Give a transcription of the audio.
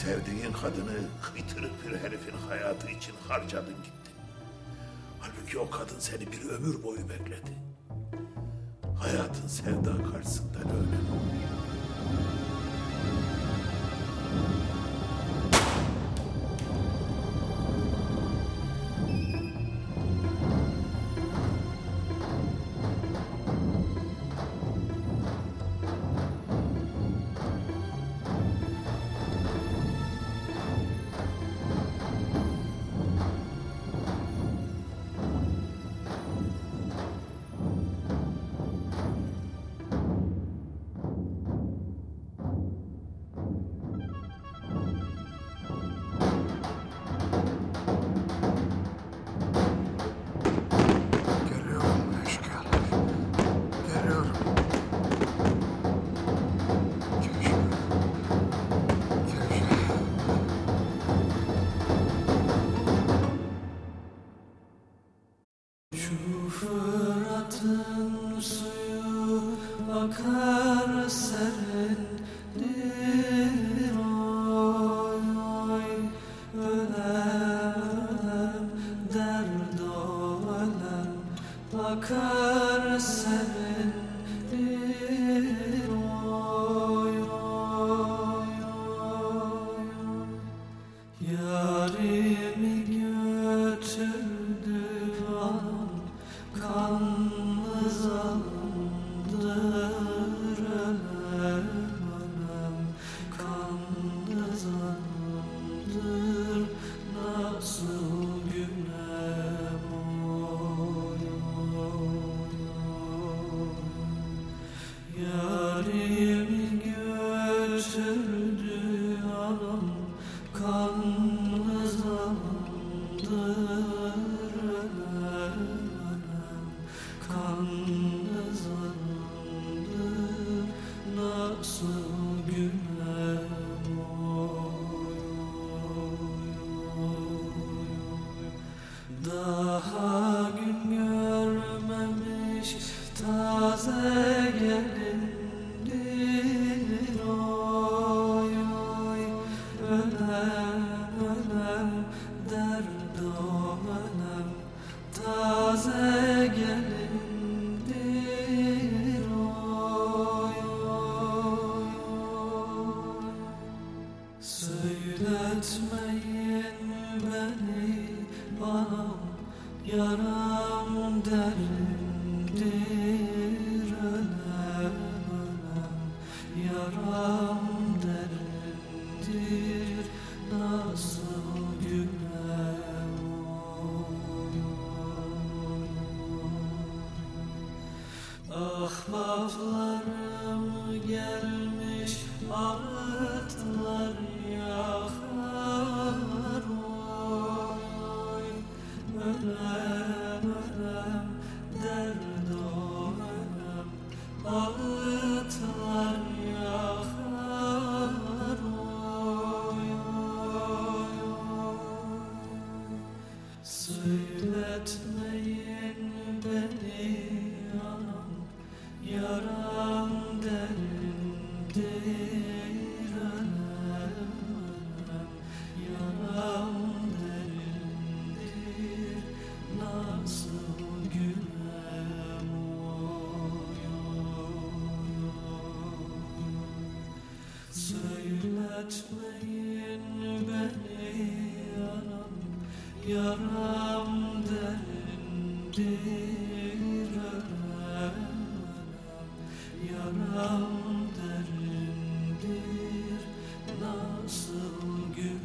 sevdiğin kadını kıytırık bir herifin hayatı için harcadın gittin. Halbuki o kadın seni bir ömür boyu bekledi. Hayatın sevda karşısında öyle mi olur? Fırat'ın suyu akar serindir, oy oy. Ölem derd o ölem akar serindir, oy oy oy. Yarimi götürdü anam, kanlı zalimdir, ölem ölem kanlı zalimdir, nasıl günem, oy oy oy. Yarimi götürdü anam, kanlı zalimdir, kanlı zalimdir, nasıl günem, oy oy oy. Daha gün görmemiş taze gelindir, oy oy. Ölem ölem derd o ölem, taze gelindir, oy oy oy. Söyletmeyin beni anam, yaram derindir, ölem ölem yaram derindir, nasıl günem, oy oy oy. Ahbaplarım gelmiş ağıtlar yakar, oy oy. Ölem ölem derd o ölem, ağıtlar yakar, oy oy oy. Söyletmeyin beni anam, yaram derindir, ölem ölem yaram derindir, nasıl günem, oy oy oy. Söyletmeyin beni anam, yaram derindir, ölem ölem yaram derindir, nasıl günem.